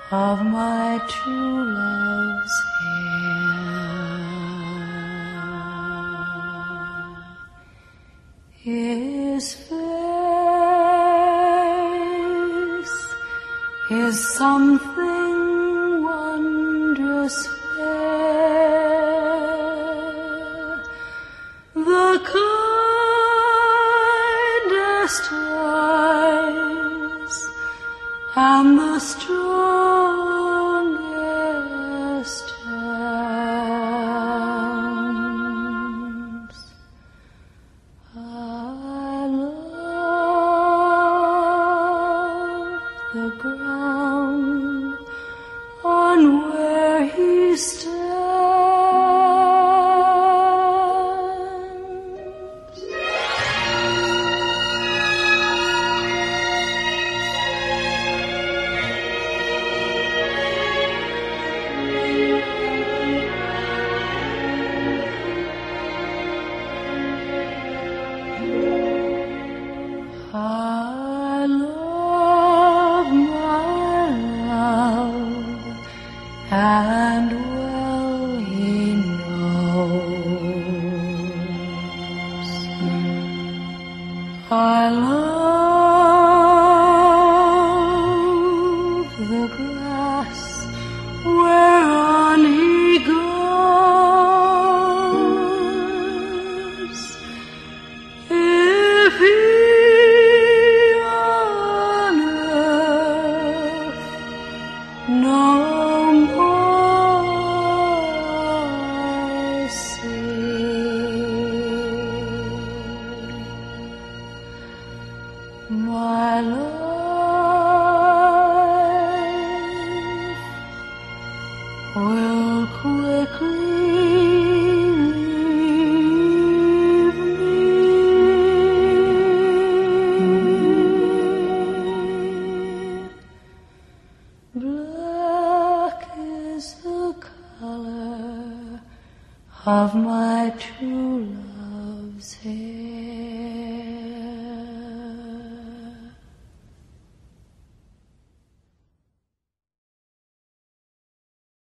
of my true love's hair. His face is something wondrous fair, the kindest eyes and the strongest hands. I love the ground on where he stands. I love my love, and well he knows. I love the grass whereon he goes. If he on earth no more see, my life will quickly leave me. Black is the color of my true love's hair.